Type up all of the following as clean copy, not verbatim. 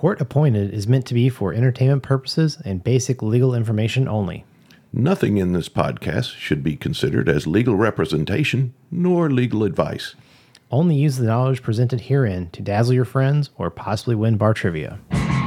Court Appointed is meant to be for entertainment purposes and basic legal information only. Nothing in this podcast should be considered as legal representation nor legal advice. Only use the knowledge presented herein to dazzle your friends or possibly win bar trivia.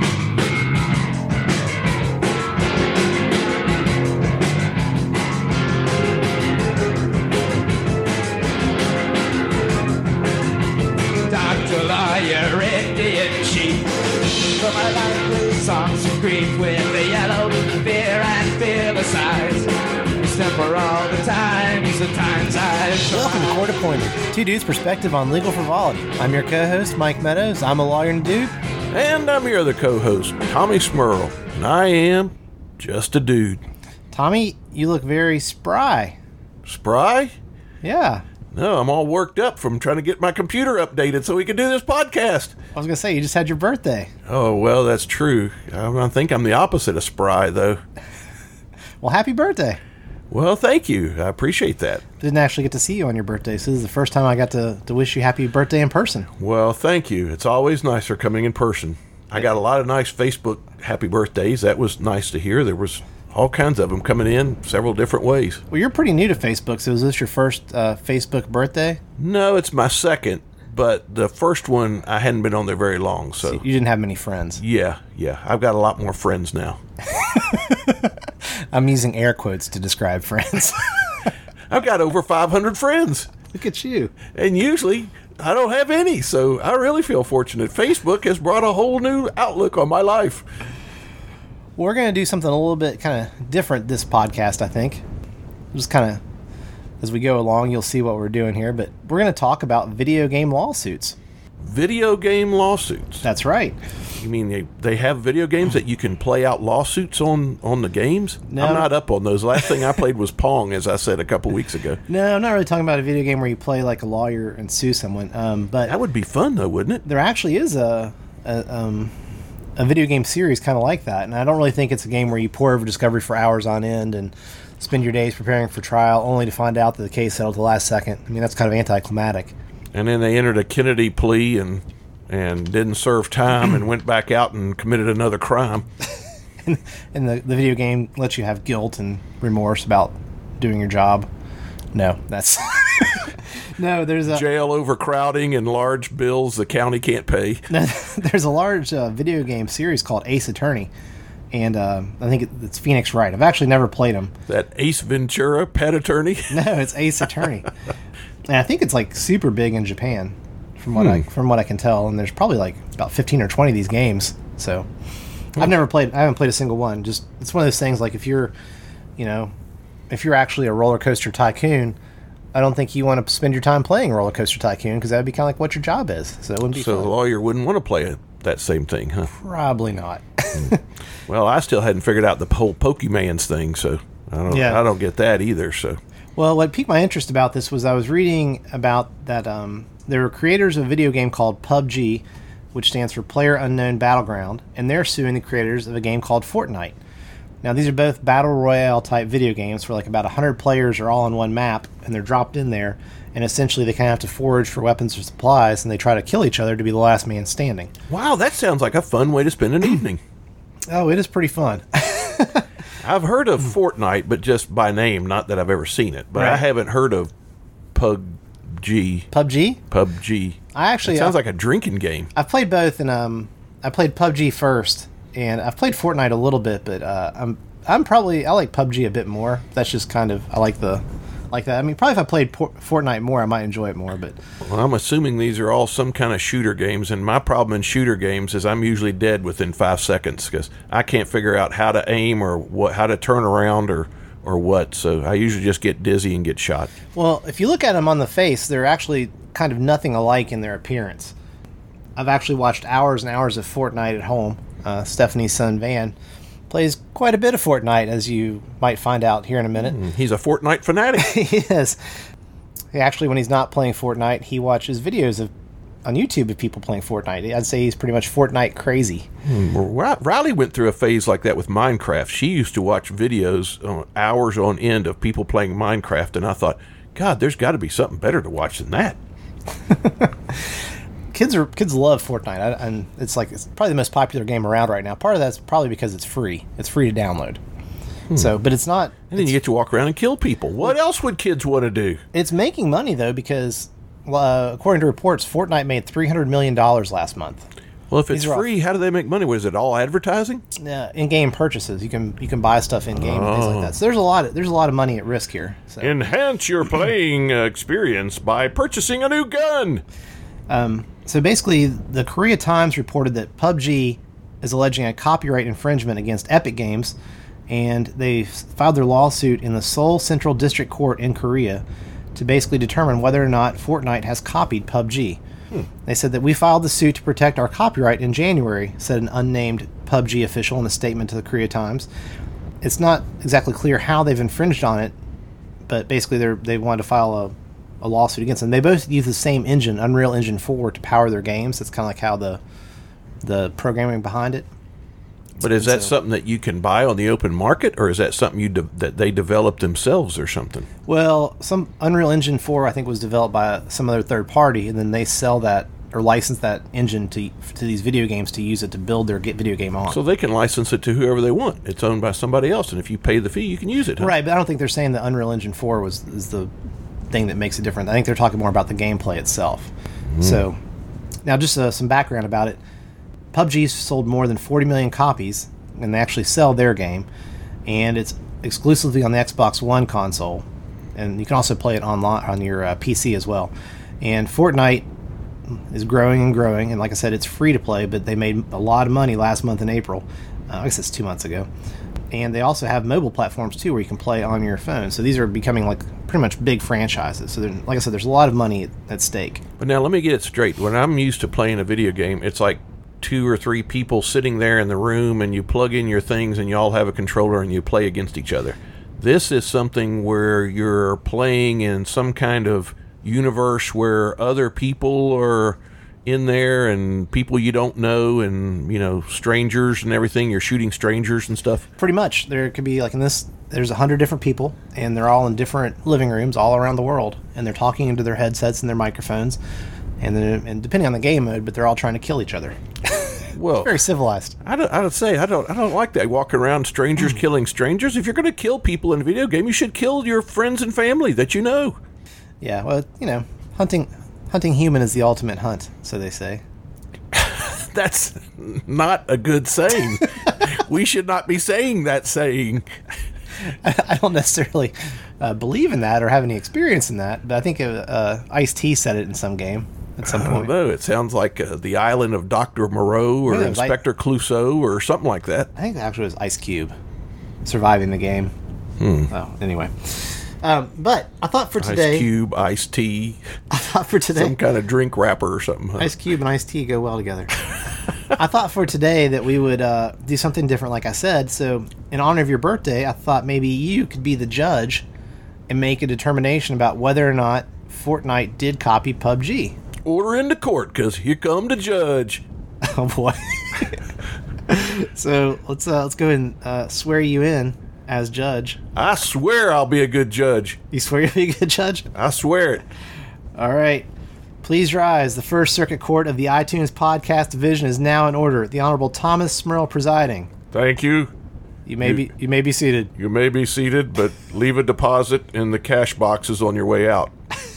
Dr. Lawyer, Indian Chief. For my life with songs of grief, with the yellow fear and fearless eyes. For all the times I've Welcome to Court Appointed, two dudes' perspective on legal frivolity. I'm your co-host, Mike Meadows. I'm a lawyer and dude. And I'm your other co-host, Tommy Smurl, and I am just a dude. Tommy, you look very spry. Spry? Yeah. No, I'm all worked up from trying to get my computer updated so we can do this podcast. I was going to say, you just had your birthday. Oh, well, that's true. I think I'm the opposite of spry, though. Well, happy birthday. Well, thank you. I appreciate that. Didn't actually get to see you on your birthday, so this is the first time I got to wish you happy birthday in person. Well, thank you. It's always nicer coming in person. I got a lot of nice Facebook happy birthdays. That was nice to hear. There was all kinds of them coming in several different ways. Well, you're pretty new to Facebook, so is this your first Facebook birthday? No, it's my second, but the first one, I hadn't been on there very long, so... You didn't have many friends. Yeah. I've got a lot more friends now. I'm using air quotes to describe friends. I've got over 500 friends. Look at you. And usually, I don't have any, so I really feel fortunate. Facebook has brought a whole new outlook on my life. We're going to do something a little bit kind of different this podcast, I think. Just kind of, as we go along, you'll see what we're doing here. But we're going to talk about video game lawsuits. Video game lawsuits? That's right. You mean they have video games that you can play out lawsuits on the games? No. I'm not up on those. Last thing I played was Pong, as I said a couple weeks ago. No, I'm not really talking about a video game where you play like a lawyer and sue someone. But that would be fun, though, wouldn't it? There actually is a video game series kind of like that, and I don't really think it's a game where you pour over discovery for hours on end and spend your days preparing for trial only to find out that the case settled at the last second. I mean, that's kind of anticlimactic. And then they entered a Kennedy plea and didn't serve time and went back out and committed another crime. and the video game lets you have guilt and remorse about doing your job. No, that's... No, there's a... Jail overcrowding and large bills the county can't pay. There's a large video game series called Ace Attorney, and I think it's Phoenix Wright. I've actually never played them. That Ace Ventura, Pet Attorney? No, it's Ace Attorney. And I think it's like super big in Japan, from what I can tell. And there's probably like about 15 or 20 of these games. So I haven't played a single one. Just it's one of those things like if you're actually a roller coaster tycoon, I don't think you want to spend your time playing Roller Coaster Tycoon because that would be kind of like what your job is. So it wouldn't be So fun. the lawyer wouldn't want to play that same thing, huh? Probably not. Well, I still hadn't figured out the whole Pokemans thing, so I don't get that either. So, well, what piqued my interest about this was I was reading about that there were creators of a video game called PUBG, which stands for Player Unknown Battleground, and they're suing the creators of a game called Fortnite. Now, these are both battle royale type video games where like about 100 players are all on one map, and they're dropped in there, and essentially they kind of have to forage for weapons or supplies, and they try to kill each other to be the last man standing. Wow, that sounds like a fun way to spend an evening. Oh, it is pretty fun. I've heard of Fortnite, but just by name, not that I've ever seen it. But right. I haven't heard of PUBG. PUBG? PUBG. It sounds like a drinking game. I've played both, and I played PUBG first, and I've played Fortnite a little bit, but I like PUBG a bit more. That's just kind of I like that. I mean, probably if I played Fortnite more, I might enjoy it more. But well, I'm assuming these are all some kind of shooter games, and my problem in shooter games is I'm usually dead within 5 seconds because I can't figure out how to aim or how to turn around or what. So I usually just get dizzy and get shot. Well, if you look at them on the face, they're actually kind of nothing alike in their appearance. I've actually watched hours and hours of Fortnite at home. Stephanie's son Van plays quite a bit of Fortnite, as you might find out here in a minute. He's a Fortnite fanatic. He is. Actually, when he's not playing Fortnite, he watches videos on YouTube of people playing Fortnite. I'd say he's pretty much Fortnite crazy. Well, Riley went through a phase like that with Minecraft. She used to watch videos hours on end of people playing Minecraft, and I thought, God, there's got to be something better to watch than that. kids love Fortnite, and it's probably the most popular game around right now. Part of that's probably because it's free. It's free to download. So, but it's not. And then you get to walk around and kill people. What else would kids want to do? It's making money though, because according to reports, Fortnite made $300 million last month. Well, if it's free, how do they make money? Was it all advertising? In-game purchases. You can buy stuff in game and things like that. So there's a lot of money at risk here. So. Enhance your playing experience by purchasing a new gun. So basically, the Korea Times reported that PUBG is alleging a copyright infringement against Epic Games, and they filed their lawsuit in the Seoul Central District Court in Korea to basically determine whether or not Fortnite has copied PUBG. They said that we filed the suit to protect our copyright in January, said an unnamed PUBG official in a statement to the Korea Times. It's not exactly clear how they've infringed on it, but basically they wanted to file a lawsuit against them. They both use the same engine, Unreal Engine 4, to power their games. That's kind of like how the programming behind it. But is that something that you can buy on the open market, or is that something that they developed themselves or something? Well, some Unreal Engine 4, I think, was developed by some other third party, and then they sell that or license that engine to these video games to use it to build their video game on. So they can license it to whoever they want. It's owned by somebody else, and if you pay the fee, you can use it. Huh? Right, but I don't think they're saying that Unreal Engine 4 is the thing that makes it different. I think they're talking more about the gameplay itself. So, now just some background about it. PUBG's sold more than 40 million copies, and they actually sell their game, and it's exclusively on the Xbox One console, and you can also play it online on your PC as well. And Fortnite is growing and growing, and like I said, it's free to play, but they made a lot of money last month in April. I guess it's 2 months ago. And they also have mobile platforms too, where you can play on your phone. So these are becoming like pretty much big franchises. So like I said, there's a lot of money at stake. But now let me get it straight. When I'm used to playing a video game, it's like 2 or 3 people sitting there in the room, and you plug in your things, and you all have a controller, and you play against each other. This is something where you're playing in some kind of universe where other people are in there, and people you don't know, and strangers and everything. You're shooting strangers and stuff. Pretty much. There could be, like in this, there's 100 different people, and they're all in different living rooms all around the world, and they're talking into their headsets and their microphones, and depending on the game mode, but they're all trying to kill each other. Well, it's very civilized. I don't like that, walking around strangers killing strangers. If you're going to kill people in a video game, you should kill your friends and family that you know. Yeah, well, hunting human is the ultimate hunt, so they say. That's not a good saying. We should not be saying that saying. I don't necessarily believe in that or have any experience in that, but I think Ice-T said it in some game at some point. I don't know. It sounds like the island of Dr. Moreau or Inspector Clouseau or something like that. I think it actually was Ice Cube surviving the game. Oh, anyway. But I thought for today... Ice Cube, Ice-T. I thought for today... Some kind of drink wrapper or something. Huh? Ice Cube and Ice-T go well together. I thought for today that we would do something different, like I said. So, in honor of your birthday, I thought maybe you could be the judge and make a determination about whether or not Fortnite did copy PUBG. Order into court, because here come the judge. Oh, boy. So, let's go and swear you in as judge. I swear I'll be a good judge. You swear you'll be a good judge? I swear it. All right. Please rise. The First Circuit Court of the iTunes Podcast Division is now in order. The Honorable Thomas Smurl presiding. Thank you. You may be seated. You may be seated, but leave a deposit in the cash boxes on your way out.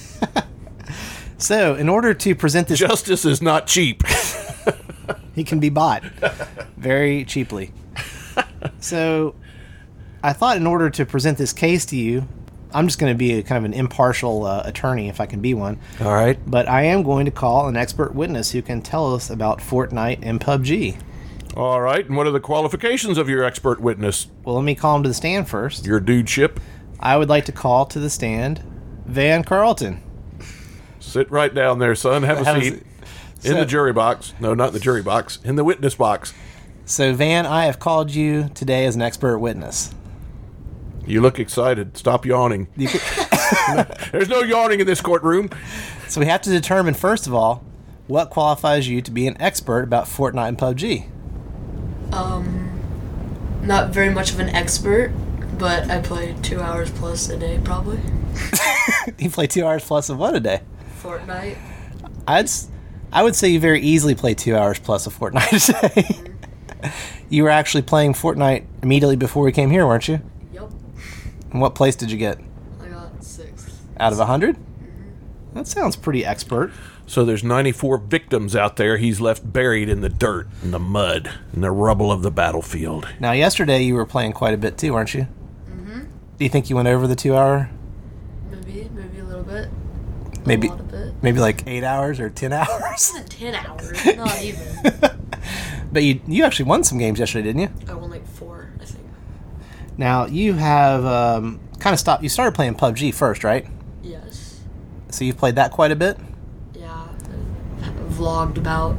So, in order to present this... Justice is not cheap. He can be bought very cheaply. So, I thought in order to present this case to you, I'm just going to be kind of an impartial attorney, if I can be one. All right. But I am going to call an expert witness who can tell us about Fortnite and PUBG. All right. And what are the qualifications of your expert witness? Well, let me call him to the stand first. Your dudeship? I would like to call to the stand Van Carlton. Sit right down there, son. Have a seat. In the jury box. No, not the jury box. In the witness box. So, Van, I have called you today as an expert witness. You look excited. Stop yawning. There's no yawning in this courtroom. So we have to determine, first of all, what qualifies you to be an expert about Fortnite and PUBG? Not very much of an expert, but I play 2 hours plus a day, probably. You play 2 hours plus of what a day? Fortnite. I would say you very easily play 2 hours plus of Fortnite a day. You were actually playing Fortnite immediately before we came here, weren't you? Yep. And what place did you get? I got 6. Out of 100? That sounds pretty expert. So there's 94 victims out there he's left buried in the dirt, in the mud, in the rubble of the battlefield. Now, yesterday you were playing quite a bit too, weren't you? Mm-hmm. Do you think you went over the 2 hour? Maybe a little bit. Maybe, A lot of it. maybe like 8 hours or 10 hours? 10 hours, not even. But you actually won some games yesterday, didn't you? I won like 4, I think. Now, you have kind of stopped. You started playing PUBG first, right? Yes. So you've played that quite a bit? Yeah. I vlogged about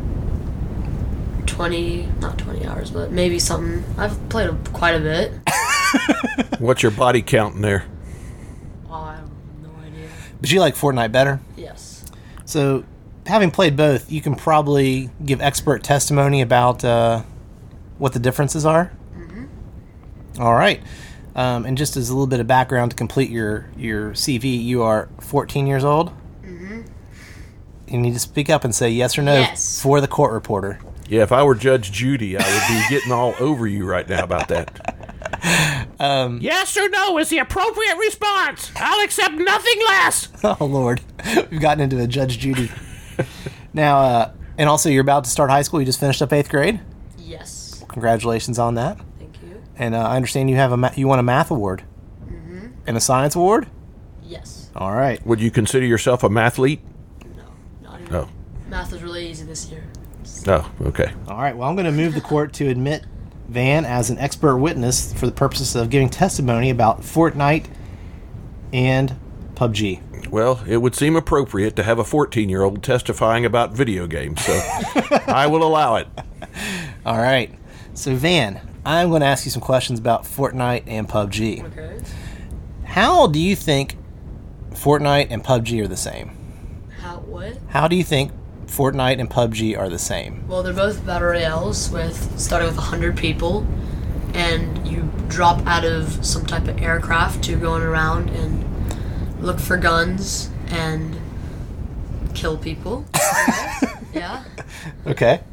not 20 hours, but maybe something. I've played quite a bit. What's your body count in there? Oh, I have no idea. But you like Fortnite better? Yes. So, having played both, you can probably give expert testimony about what the differences are? Mm-hmm. All right. And just as a little bit of background to complete your CV, you are 14 years old? Mm-hmm. You need to speak up and say yes or no Yes. for the court reporter. Yeah, if I were Judge Judy, I would be getting all over you right now about that. Yes or no is the appropriate response. I'll accept nothing less. Oh, Lord. We've gotten into a Judge Judy. Now, and also you're about to start high school. You just finished up 8th grade. Yes. Congratulations on that. Thank you. And I understand you have you won a math award. Mm-hmm. And a science award? Yes. All right. Would you consider yourself a mathlete? No, not even. No. Math was really easy this year. Oh, okay. All right. Well, I'm going to move the court to admit Van as an expert witness for the purposes of giving testimony about Fortnite and PUBG. Well, it would seem appropriate to have a 14-year-old testifying about video games, so I will allow it. All right. So, Van, I'm going to ask you some questions about Fortnite and PUBG. Okay. How do you think Fortnite and PUBG are the same? What? How do you think Fortnite and PUBG are the same? Well, they're both battle royales starting with 100 people, and you drop out of some type of aircraft to going around and look for guns and kill people. Yeah. Okay.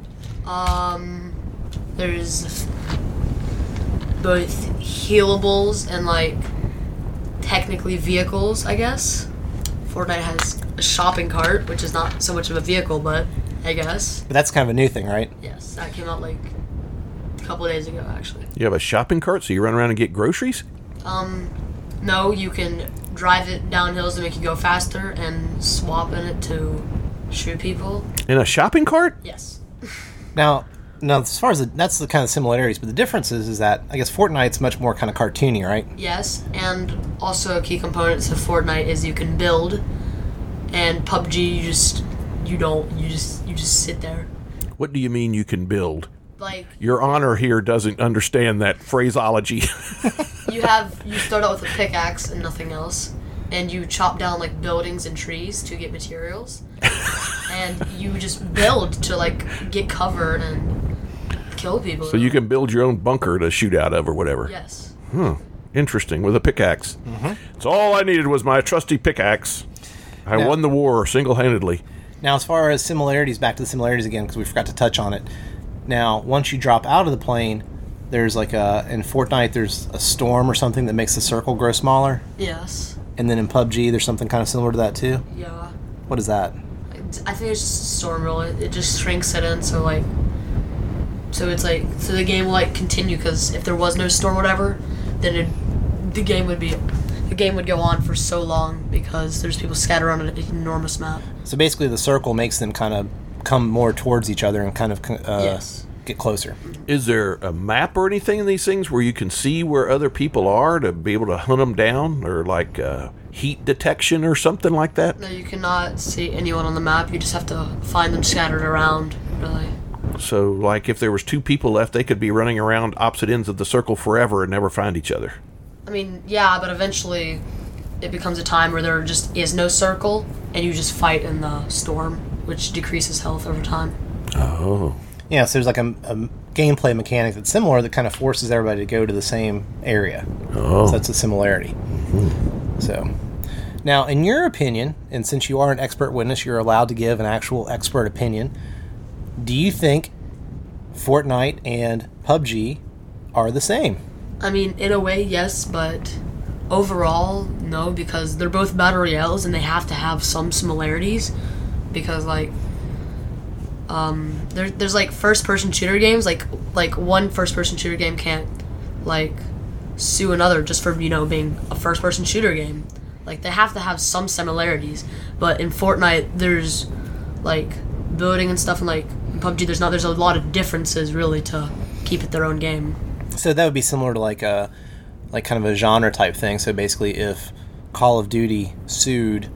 There's both healables and like technically vehicles, I guess. Fortnite has a shopping cart, which is not so much of a vehicle, but I guess. But that's kind of a new thing, right? Yes, that came out like a couple of days ago, actually. You have a shopping cart, so you run around and get groceries? No, you can drive it down hills to make you go faster and swap in it to shoot people. In a shopping cart? Yes. Now, as far as that's the kind of similarities, but the difference is that I guess Fortnite's much more kind of cartoony, right? Yes, and also a key component to Fortnite is you can build, and PUBG you just sit there. What do you mean you can build? Like Your Honor here doesn't understand that phraseology. you start out with a pickaxe and nothing else, and you chop down like buildings and trees to get materials, and you just build to like get cover and kill people. So you can build your own bunker to shoot out of or whatever. Yes. Interesting, with a pickaxe. It's all I needed was my trusty pickaxe. I Now- won the war single-handedly. Now, as far as similarities, back to the similarities again, because we forgot to touch on it. Now, once you drop out of the plane, there's like in Fortnite, there's a storm or something that makes the circle grow smaller. Yes. And then in PUBG, there's something kind of similar to that too. Yeah. What is that? I think it's just a storm roll. It just shrinks it in, so the game will like continue, because if there was no storm or whatever, then the game would go on for so long because there's people scattered on an enormous map. So basically, the circle makes them kind of come more towards each other and kind of Yes. get closer. Is there a map or anything in these things where you can see where other people are to be able to hunt them down, or like heat detection or something like that? No, you cannot see anyone on the map. You just have to find them scattered around, really. So, like, if there was 2 people left, they could be running around opposite ends of the circle forever and never find each other. I mean, yeah, but eventually it becomes a time where there just is no circle, and you just fight in the storm, which decreases health over time. Oh. Yeah, so there's like a gameplay mechanic that's similar that kind of forces everybody to go to the same area. Oh. So that's a similarity. So, Now, in your opinion, and since you are an expert witness, you're allowed to give an actual expert opinion. Do you think Fortnite and PUBG are the same? I mean, in a way, yes, but overall, no, because they're both battle royales and they have to have some similarities. Because there's like first-person shooter games, like one first-person shooter game can't like sue another just for being a first-person shooter game. Like they have to have some similarities. But in Fortnite, there's like building and stuff, and like in PUBG, there's not. There's a lot of differences really to keep it their own game. So that would be similar to like kind of a genre type thing. So basically, if Call of Duty sued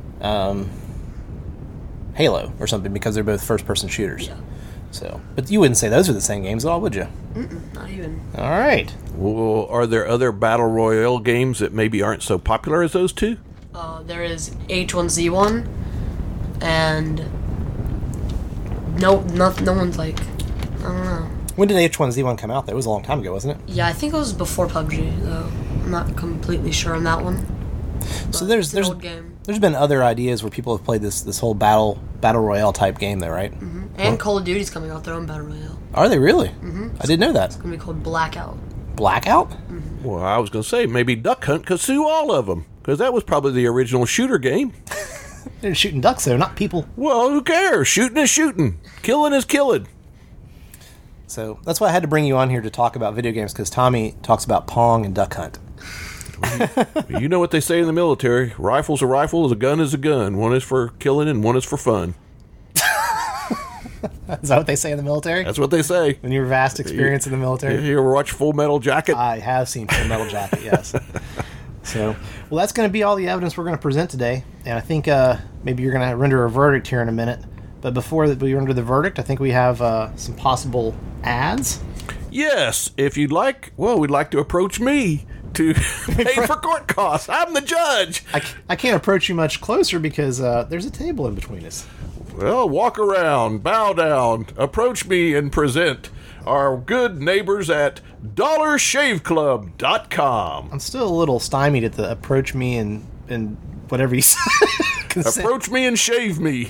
Halo or something because they're both first-person shooters. Yeah. So, but you wouldn't say those are the same games at all, would you? Not even. All right. Well, are there other battle royale games that maybe aren't so popular as those two? There is H1Z1, and no one's like, I don't know. When did H1Z1 come out? That was a long time ago, wasn't it? Yeah, I think it was before PUBG, though. I'm not completely sure on that one. So But there's it's an old game. there's been other ideas where people have played this whole battle royale type game, though, right? And Call of Duty's coming out their own battle royale. Are they really? Mm-hmm. I didn't know that. It's gonna be called Blackout. Blackout? Well, I was going to say maybe Duck Hunt could sue all of them, because that was probably the original shooter game. They're shooting ducks, though, not people. Well, who cares? Shooting is shooting. Killing is killing. So that's why I had to bring you on here to talk about video games, because Tommy talks about Pong and Duck Hunt. You know what they say in the military. Rifle's a rifle, a gun is a gun. One is for killing and one is for fun. Is that what they say in the military? That's what they say. In your vast experience in the military? You ever watch Full Metal Jacket? I have seen Full Metal Jacket, yes. So, well, that's going to be all the evidence we're going to present today. And I think maybe you're going to render a verdict here in a minute. But before we render the verdict, I think we have some possible ads. Yes, if you'd like, we'd like to approach me to pay for court costs. I'm the judge. I can't approach you much closer because there's a table in between us. Well, walk around, bow down, approach me and present our good neighbors at DollarShaveClub.com. I'm still a little stymied at the approach me and whatever you say. Approach me and shave me.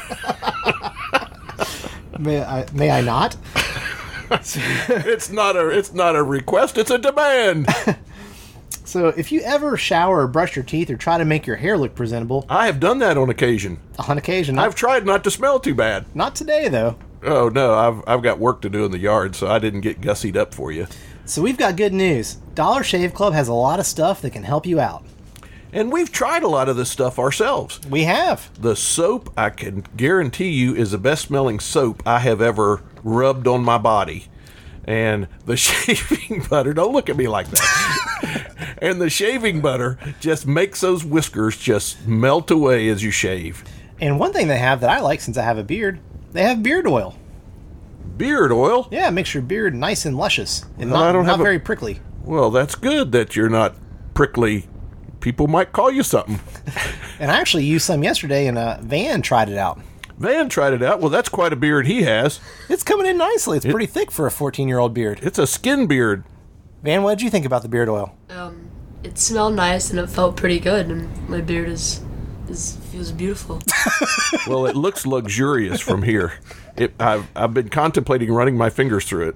May I not? It's not a request, it's a demand. So if you ever shower or brush your teeth or try to make your hair look presentable, I have done that on occasion. I've tried not to smell too bad. not today though. Oh no, I've got work to do in the yard, so I didn't get gussied up for you. So we've got good news. Dollar Shave Club has a lot of stuff that can help you out. And we've tried a lot of this stuff ourselves. We have. The soap, I can guarantee you, is the best smelling soap I have ever rubbed on my body. And the shaving butter, don't look at me like that. And the shaving butter just makes those whiskers just melt away as you shave. And one thing they have that I like since I have a beard, they have beard oil. Beard oil? Yeah, it makes your beard nice and luscious and Well, I don't not have a- very prickly. Well, that's good that you're not prickly. People might call you something. And I actually used some yesterday and Van tried it out. Van tried it out. Well, that's quite a beard he has. It's coming in nicely. It's pretty thick for a 14-year-old beard. It's a skin beard. Van, what did you think about the beard oil? It smelled nice and it felt pretty good, and my beard feels beautiful. Well, it looks luxurious from here. I've been contemplating running my fingers through it.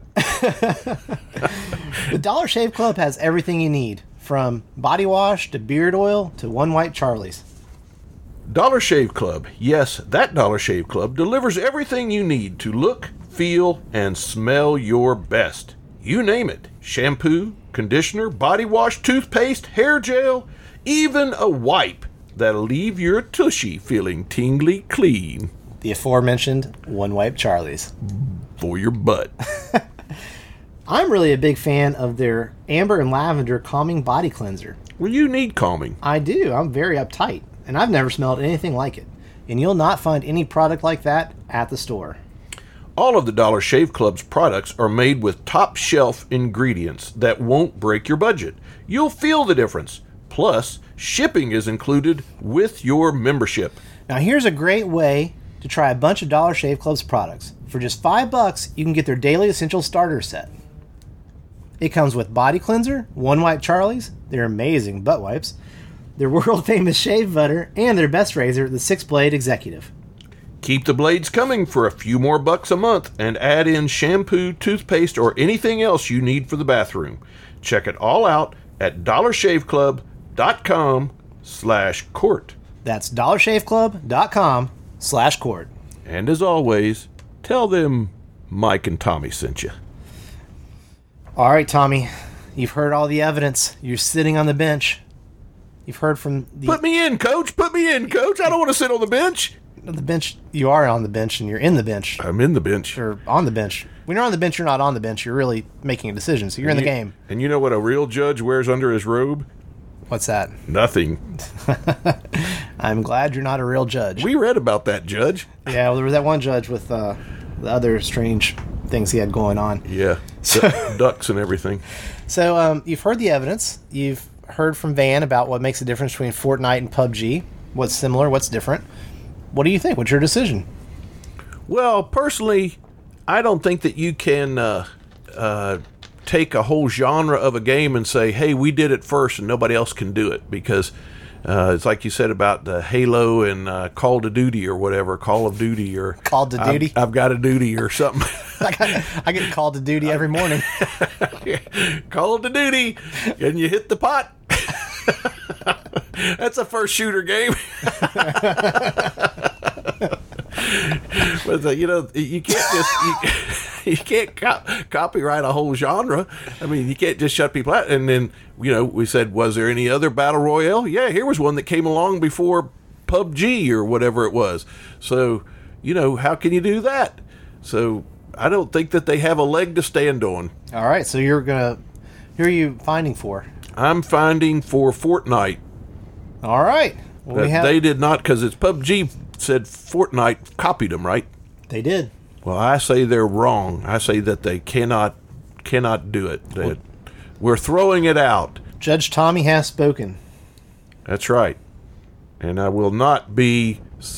The Dollar Shave Club has everything you need, from body wash to beard oil to One White Charlie's. Dollar Shave Club. Yes, that Dollar Shave Club delivers everything you need to look, feel, and smell your best. You name it. Shampoo, conditioner, body wash, toothpaste, hair gel, even a wipe that'll leave your tushy feeling tingly clean. The aforementioned One White Charlie's. For your butt. I'm really a big fan of their Amber and Lavender Calming Body Cleanser. Well, you need calming. I do. I'm very uptight, and I've never smelled anything like it. And you'll not find any product like that at the store. All of the Dollar Shave Club's products are made with top-shelf ingredients that won't break your budget. You'll feel the difference. Plus, shipping is included with your membership. Now here's a great way to try a bunch of Dollar Shave Club's products. For just $5, you can get their Daily Essentials Starter Set. It comes with body cleanser, One White Charlie's, their amazing butt wipes, their world-famous shave butter, and their best razor, the 6-Blade Executive. Keep the blades coming for a few more bucks a month and add in shampoo, toothpaste, or anything else you need for the bathroom. Check it all out at dollarshaveclub.com/court. That's dollarshaveclub.com/court. And as always, tell them Mike and Tommy sent you. All right, Tommy, you've heard all the evidence. You're sitting on the bench. You've heard from the... Put me in, coach. Put me in, coach. I don't want to sit on the bench. The bench, you are on the bench, and you're in the bench. I'm in the bench. You're on the bench. When you're on the bench, you're not on the bench. You're really making a decision, so you're in the game. And you know what a real judge wears under his robe? What's that? Nothing. I'm glad you're not a real judge. We read about that judge. Yeah, well, there was that one judge with the other strange things he had going on. Yeah, ducks and everything. So you've heard the evidence. You've heard from Van about what makes a difference between Fortnite and PUBG. What's similar, what's different. What do you think? What's your decision? Well, personally, I don't think that you can take a whole genre of a game and say, hey, we did it first and nobody else can do it. Because it's like you said about Halo and Call of Duty or whatever, Call of Duty or... Call to Duty? I've got a duty or something. I get called to duty every morning. Call of Duty, and you hit the pot. That's a first shooter game. But you can't just you can't copyright a whole genre. I mean, you can't just shut people out. And then we said, was there any other battle royale? Yeah, here was one that came along before PUBG or whatever it was. So how can you do that? So I don't think that they have a leg to stand on. All right, so who are you finding for? I'm finding for Fortnite. All right. Well, they did not, because it's PUBG said Fortnite copied them, right? They did. Well, I say they're wrong. I say that they cannot do it. We're throwing it out. Judge Tommy has spoken. That's right. And I will not be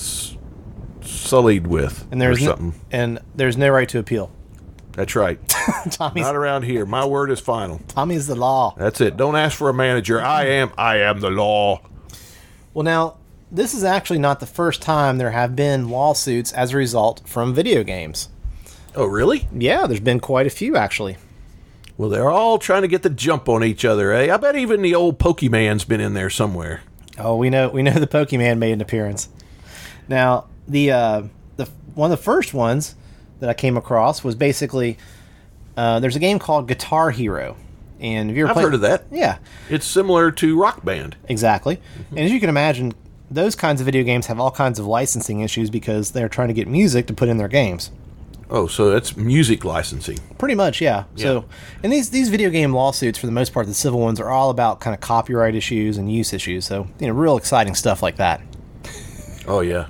sullied with or something. And there's no right to appeal. That's right. Tommy's not around here. My word is final. Tommy's the law. That's it. Don't ask for a manager. I am the law. Well, now, this is actually not the first time there have been lawsuits as a result from video games. Oh, really? Yeah, there's been quite a few, actually. Well, they're all trying to get the jump on each other, eh? I bet even the old Pokemon's been in there somewhere. Oh, we know the Pokemon made an appearance. Now, the one of the first ones that I came across was basically there's a game called Guitar Hero, and have you ever heard of that? Yeah, it's similar to Rock Band. Exactly, and as you can imagine, those kinds of video games have all kinds of licensing issues because they're trying to get music to put in their games. Oh, so that's music licensing. Pretty much, yeah. So, and these video game lawsuits, for the most part, the civil ones, are all about kind of copyright issues and use issues. So, real exciting stuff like that. Oh, yeah.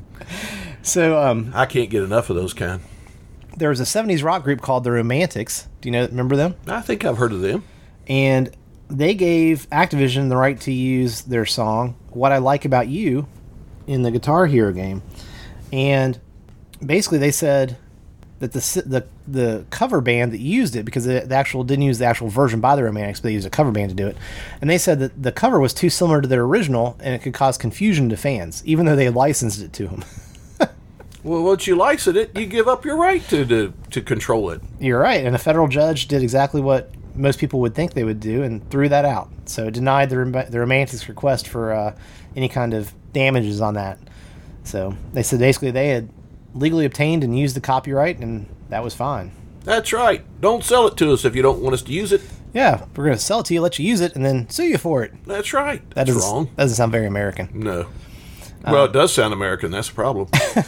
So, I can't get enough of those kind. There was a 70s rock group called The Romantics. Do you remember them? I think I've heard of them. And they gave Activision the right to use their song, What I Like About You, in the Guitar Hero game. And basically they said that the cover band that used it, because didn't use the actual version by the Romantics, but they used a cover band to do it. And they said that the cover was too similar to their original, and it could cause confusion to fans, even though they licensed it to them. Well, once you license it, you give up your right to control it. You're right, and a federal judge did exactly what most people would think they would do and threw that out. So it denied the Romantics' request for any kind of damages on that. So they said basically they had legally obtained and used the copyright, and that was fine. That's right. Don't sell it to us if you don't want us to use it. Yeah, we're going to sell it to you, let you use it, and then sue you for it. That's right. That's wrong. That doesn't sound very American. No. Well, it does sound American. That's the problem.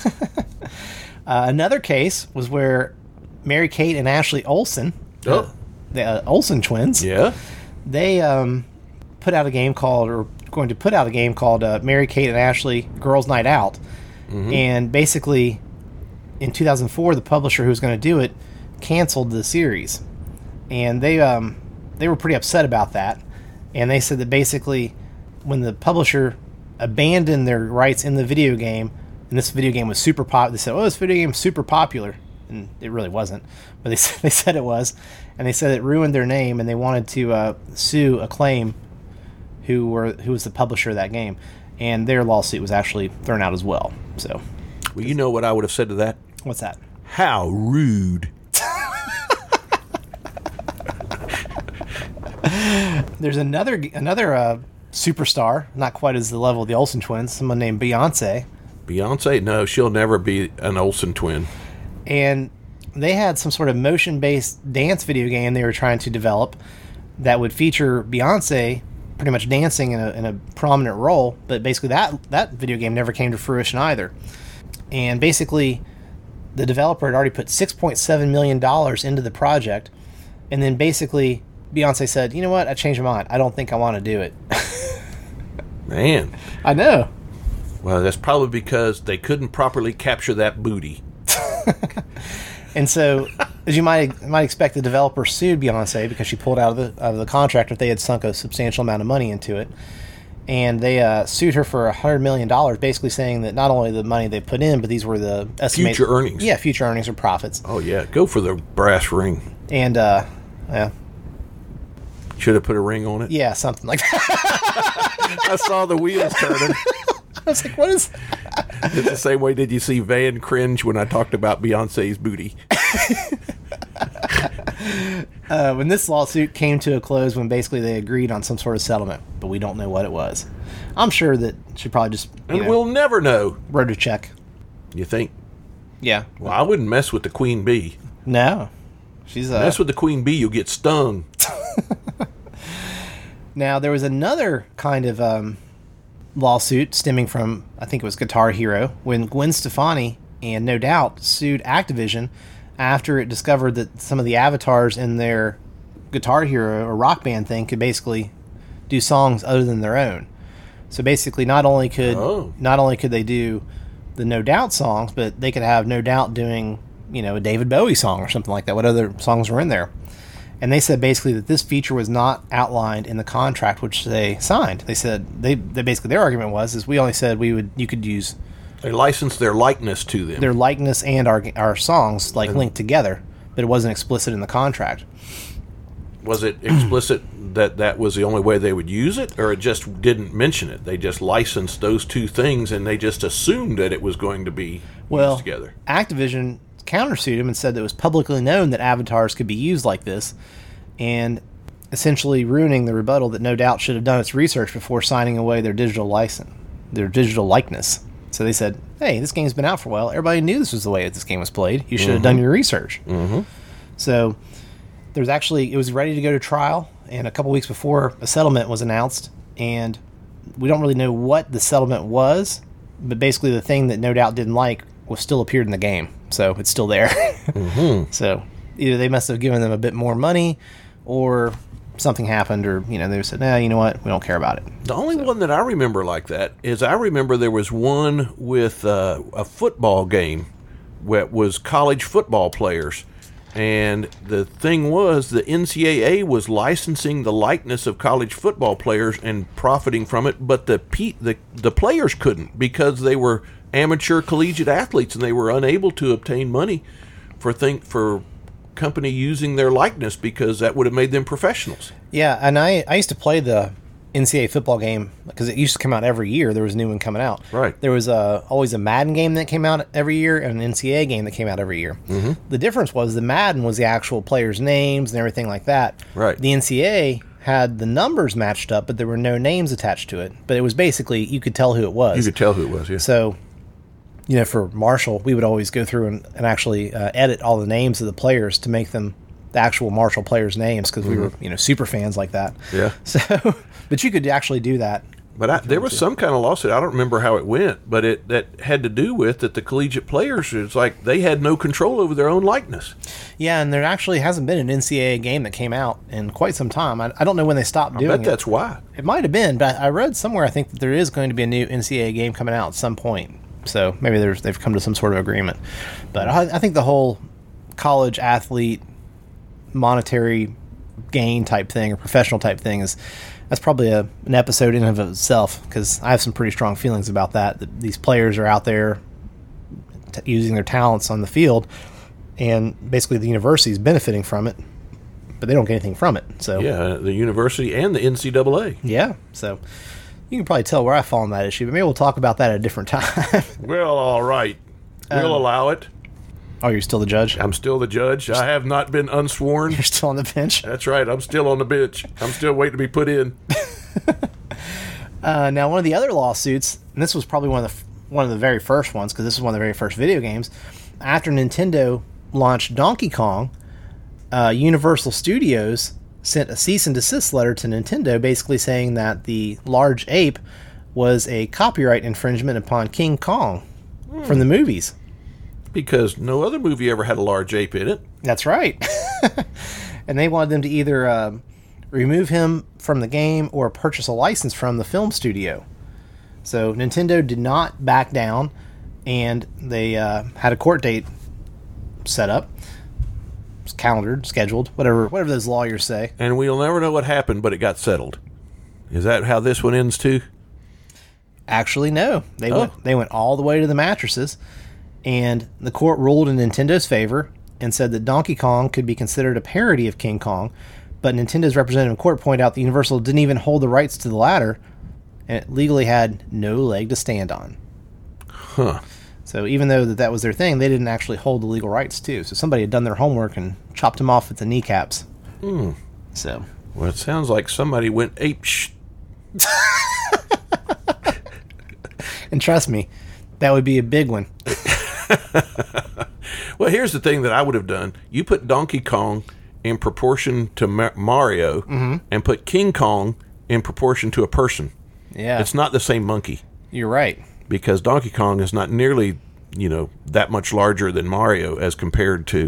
Another case was where Mary Kate and Ashley Olsen, the Olsen twins, they put out a game called Mary Kate and Ashley Girls Night Out. Mm-hmm. And basically, in 2004, the publisher who was going to do it canceled the series. And they were pretty upset about that. And they said that basically, when the publisher abandoned their rights in the video game, and this video game was super popular, they said, this video game is super popular. And it really wasn't. But they said it was. And they said it ruined their name, and they wanted to sue Acclaim, who was the publisher of that game, and their lawsuit was actually thrown out as well. So, Well, you know what I would have said to that? what's that? How rude. There's another superstar, not quite as the level of the Olsen twins, someone named Beyonce, Beyonce? No, she'll never be an Olsen twin. and they had some sort of motion-based dance video game they were trying to develop that would feature Beyonce pretty much dancing in a prominent role, but basically that video game never came to fruition either. And basically, the developer had already put $6.7 million into the project, and then basically Beyonce said, you know what, I changed my mind. I don't think I want to do it. Man. I know. Well, that's probably because they couldn't properly capture that booty. And so, as you might expect, the developer sued Beyonce because she pulled out of the contract if they had sunk a substantial amount of money into it. And they sued her for $100 million, basically saying that not only the money they put in, but these were the estimated Future earnings. Yeah, future earnings or profits. Oh, yeah. Go for the brass ring. And yeah, Should have put a ring on it. yeah, something like that. I saw the wheels turning. I was like, what is? It's the same way did you see Van cringe when I talked about Beyonce's booty. When this lawsuit came to a close, when basically they agreed on some sort of settlement, but we don't know what it was. I'm sure that she probably just And we'll never know. wrote a check. You think? Yeah. Well, I wouldn't mess with the queen bee. No. She's Mess with the queen bee, you'll get stung. Now, there was another kind of lawsuit stemming from, I think it was Guitar Hero, when Gwen Stefani and No Doubt sued Activision after it discovered that some of the avatars in their Guitar Hero or Rock Band thing could basically do songs other than their own. So basically, not only could they do the No Doubt songs, but they could have No Doubt doing, a David Bowie song or something like that. What other songs were in there? And they said basically that this feature was not outlined in the contract which they signed. They said they basically their argument was we only said you could use They licensed their likeness to them. their likeness and our songs linked together, but it wasn't explicit in the contract. Was it explicit that was the only way they would use it, or it just didn't mention it? They just licensed those two things, and they just assumed that it was going to be used together. Activision countersued him and said that it was publicly known that avatars could be used like this, and essentially ruining the rebuttal that No Doubt should have done its research before signing away their digital likeness. So they said, hey, this game's been out for a while. Everybody knew this was the way that this game was played. You should have done your research. Mm-hmm. So it was ready to go to trial, and a couple weeks before a settlement was announced, and we don't really know what the settlement was, but basically the thing that No Doubt didn't like was still appeared in the game, so it's still there. Mm-hmm. So either they must have given them a bit more money, or something happened, or they said, "Nah, you know what? We don't care about it." The only one that I remember like that is I remember there was one with a football game that was college football players. And the thing was, the NCAA was licensing the likeness of college football players and profiting from it, but the players couldn't because they were amateur collegiate athletes and they were unable to obtain money for company using their likeness because that would have made them professionals. Yeah, and I used to play the NCAA football game because it used to come out every year. There was a new one coming out. Right. There was always a Madden game that came out every year and an NCAA game that came out every year. Mm-hmm. The difference was the Madden was the actual players' names and everything like that. Right. The NCAA had the numbers matched up, but there were no names attached to it. But it was basically, you could tell who it was. You could tell who it was, yeah. So, for Marshall, we would always go through and actually edit all the names of the players to make them the actual Marshall players' names because we were, super fans like that. Yeah. So, but you could actually do that. But there was some kind of lawsuit. I don't remember how it went, but that had to do with that the collegiate players, it's like they had no control over their own likeness. Yeah, and there actually hasn't been an NCAA game that came out in quite some time. I don't know when they stopped doing it. I bet that's why. It might have been, but I read somewhere, I think, that there is going to be a new NCAA game coming out at some point. So maybe they've come to some sort of agreement. But I think the whole college athlete monetary gain type thing or professional type thing that's probably an episode in and of itself, because I have some pretty strong feelings about that these players are out there using their talents on the field, and basically the university is benefiting from it. but they don't get anything from it. So Yeah, the university and the NCAA. yeah. So you can probably tell where I fall on that issue, but maybe we'll talk about that at a different time. Well, all right. We'll allow it. Oh, you're still the judge? I'm still the judge. I have not been unsworn. You're still on the bench? That's right. I'm still on the bench. I'm still waiting to be put in. Now, one of the other lawsuits, and this was probably one of the very first ones, because this is one of the very first video games, after Nintendo launched Donkey Kong, Universal Studios sent a cease and desist letter to Nintendo basically saying that the large ape was a copyright infringement upon King Kong from the movies. Because no other movie ever had a large ape in it. That's right. And they wanted them to either remove him from the game or purchase a license from the film studio. So Nintendo did not back down, and they had a court date set up. It was calendared, scheduled, whatever those lawyers say. And we'll never know what happened, but it got settled. Is that how this one ends too? Actually, no. They went all the way to the mattresses, and the court ruled in Nintendo's favor and said that Donkey Kong could be considered a parody of King Kong, but Nintendo's representative in court pointed out that Universal didn't even hold the rights to the latter, and it legally had no leg to stand on. Huh. So even though that was their thing, they didn't actually hold the legal rights too. So somebody had done their homework and chopped him off at the kneecaps. So. Well, it sounds like somebody went ape And trust me, that would be a big one. Well, here's the thing that I would have done. You put Donkey Kong in proportion to Mario and put King Kong in proportion to a person. Yeah. It's not the same monkey. You're right. Because Donkey Kong is not nearly, that much larger than Mario as compared to,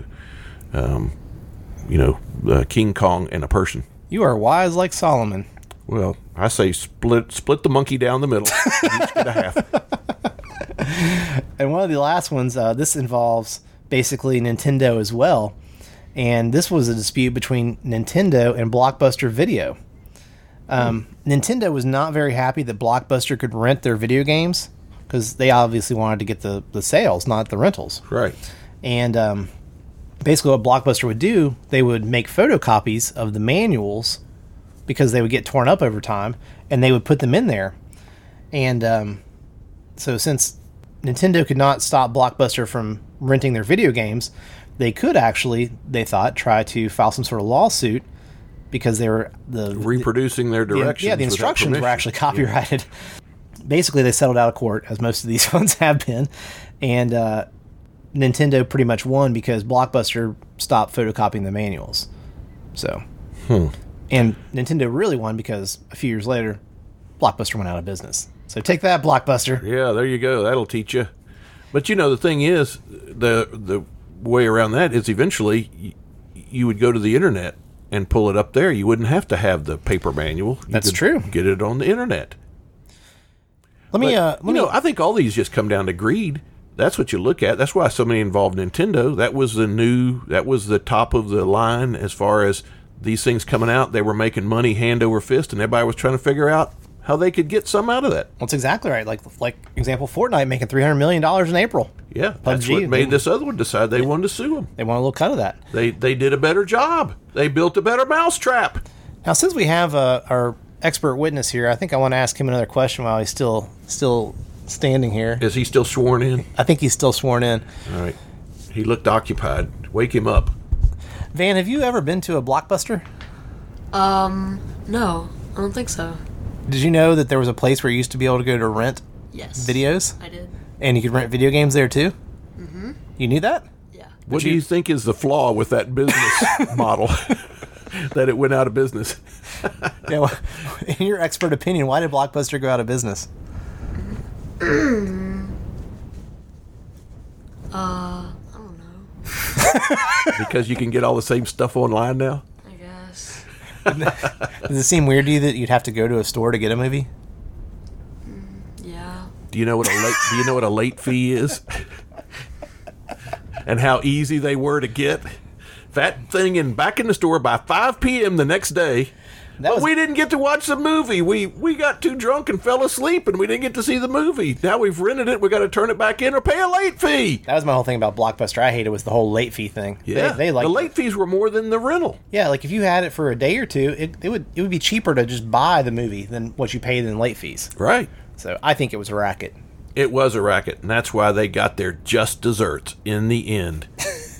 King Kong and a person. You are wise like Solomon. Well, I say split the monkey down the middle. Each get a half. And one of the last ones, this involves basically Nintendo as well. And this was a dispute between Nintendo and Blockbuster Video. Nintendo was not very happy that Blockbuster could rent their video games because they obviously wanted to get the sales, not the rentals. Right. And basically what Blockbuster would do, they would make photocopies of the manuals because they would get torn up over time, and they would put them in there. And so since Nintendo could not stop Blockbuster from renting their video games, they could actually, they thought, try to file some sort of lawsuit because they were reproducing their directions. The instructions were actually copyrighted. Yeah. Basically, they settled out of court, as most of these ones have been, and Nintendo pretty much won because Blockbuster stopped photocopying the manuals. So, and Nintendo really won because a few years later, Blockbuster went out of business. So take that, Blockbuster. Yeah, there you go. That'll teach you. But the thing is, the way around that is eventually you would go to the internet and pull it up there. You wouldn't have to have the paper manual. That's true. Get it on the internet. I think all these just come down to greed. That's what you look at. That's why so many involved Nintendo. That was the top of the line as far as these things coming out. They were making money hand over fist, and everybody was trying to figure out how they could get some out of that. That's exactly right. Like example, Fortnite making $300 million in April. Yeah, that's what made this other one decide they wanted to sue them. They want a little cut of that. They did a better job. They built a better mousetrap. Now, since we have our expert witness here, I think I want to ask him another question while he's still standing here. Is he still sworn in? I think he's still sworn in. All right. He looked occupied. Wake him up. Van, have you ever been to a Blockbuster? No, I don't think so. Did you know that there was a place where you used to be able to go to rent videos? I did. And you could rent video games there too? Mm-hmm. You knew that? Yeah. What do you think is the flaw with that business model? That it went out of business? Yeah, well, in your expert opinion, why did Blockbuster go out of business? I don't know. Because you can get all the same stuff online now? I guess. Does it seem weird to you that you'd have to go to a store to get a movie? Yeah. Do you know what a late fee is? And how easy they were to get? that thing back in the store by 5 p.m. the next day. But we didn't get to watch the movie. We got too drunk and fell asleep, and we didn't get to see the movie. Now we've rented it. We got to turn it back in or pay a late fee. That was my whole thing about Blockbuster. I hated was the whole late fee thing. Yeah, they liked the late fees were more than the rental. Yeah, like if you had it for a day or two, it would be cheaper to just buy the movie than what you paid in late fees. Right. So I think it was a racket. It was a racket, and that's why they got their just desserts in the end.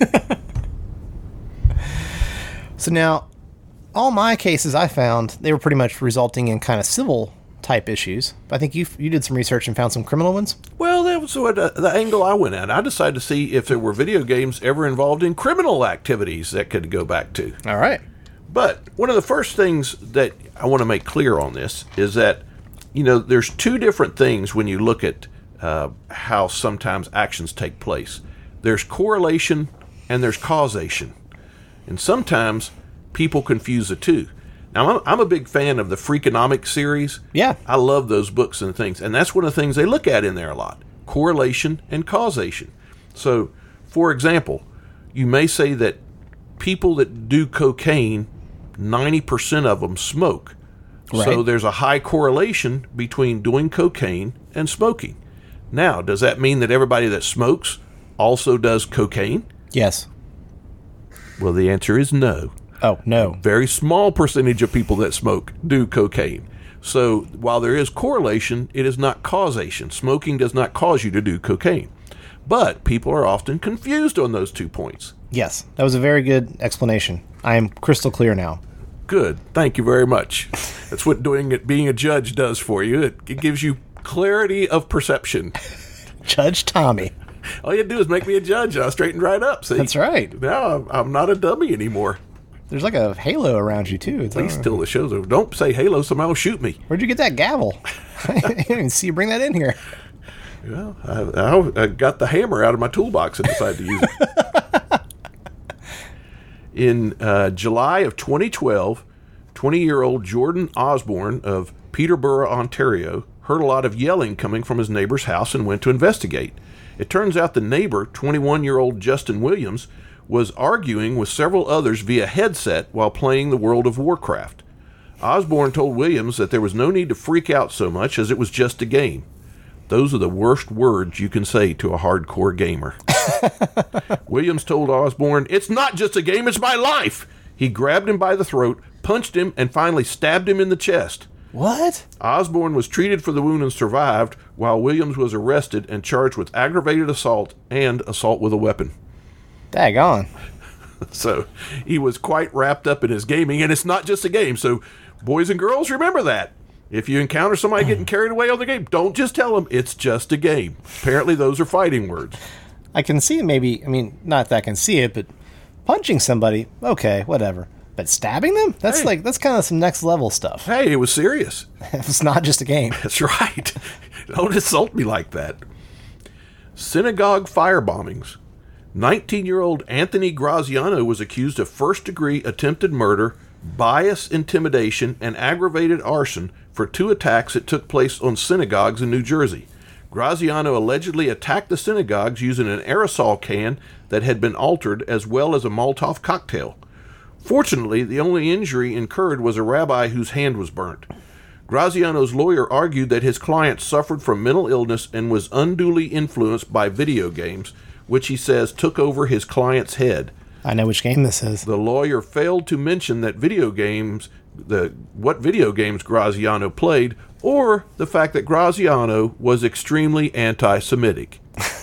So now, all my cases I found, they were pretty much resulting in kind of civil type issues. I think you did some research and found some criminal ones. Well, that was the angle I went at. I decided to see if there were video games ever involved in criminal activities that could go back to. All right. But one of the first things that I want to make clear on this is that, there's two different things when you look at how sometimes actions take place. There's correlation and there's causation. And sometimes people confuse the two. Now, I'm a big fan of the Freakonomics series. Yeah. I love those books and things. And that's one of the things they look at in there a lot. Correlation and causation. So, for example, you may say that people that do cocaine, 90% of them smoke. Right. So there's a high correlation between doing cocaine and smoking. Now, does that mean that everybody that smokes also does cocaine? Yes. Well, the answer is no. Oh, no. Very small percentage of people that smoke do cocaine. So while there is correlation, it is not causation. Smoking does not cause you to do cocaine. But people are often confused on those 2 points. Yes, that was a very good explanation. I am crystal clear now. Good. Thank you very much. That's what being a judge does for you. It gives you clarity of perception. Judge Tommy. All you do is make me a judge, and I'll straighten right up. See? That's right. Now I'm not a dummy anymore. There's like a halo around you, too. Please till the show's over. Don't say halo, somebody will shoot me. Where'd you get that gavel? I didn't even see you bring that in here. Well, I got the hammer out of my toolbox and decided to use it. In July of 2012, 20-year-old Jordan Osborne of Peterborough, Ontario, heard a lot of yelling coming from his neighbor's house and went to investigate. It turns out the neighbor, 21-year-old Justin Williams, was arguing with several others via headset while playing the World of Warcraft. Osborne told Williams that there was no need to freak out so much as it was just a game. Those are the worst words you can say to a hardcore gamer. Williams told Osborne, "It's not just a game, it's my life." He grabbed him by the throat, punched him, and finally stabbed him in the chest. What? Osborne was treated for the wound and survived, while Williams was arrested and charged with aggravated assault and assault with a weapon. Daggone. So he was quite wrapped up in his gaming, and it's not just a game. So boys and girls, remember that. If you encounter somebody getting carried away on the game, don't just tell them it's just a game. Apparently those are fighting words. I can see it maybe, not that I can see it, but punching somebody, okay, whatever. But stabbing them? That's that's kind of some next level stuff. Hey, it was serious. It's not just a game. That's right. Don't insult me like that. Synagogue fire bombings. 19-year-old Anthony Graziano was accused of first-degree attempted murder, bias intimidation, and aggravated arson for 2 attacks that took place on synagogues in New Jersey. Graziano allegedly attacked the synagogues using an aerosol can that had been altered, as well as a Molotov cocktail. Fortunately, the only injury incurred was a rabbi whose hand was burnt. Graziano's lawyer argued that his client suffered from mental illness and was unduly influenced by video games, which he says took over his client's head. I know which game this is. The lawyer failed to mention that what video games Graziano played, or the fact that Graziano was extremely anti-Semitic.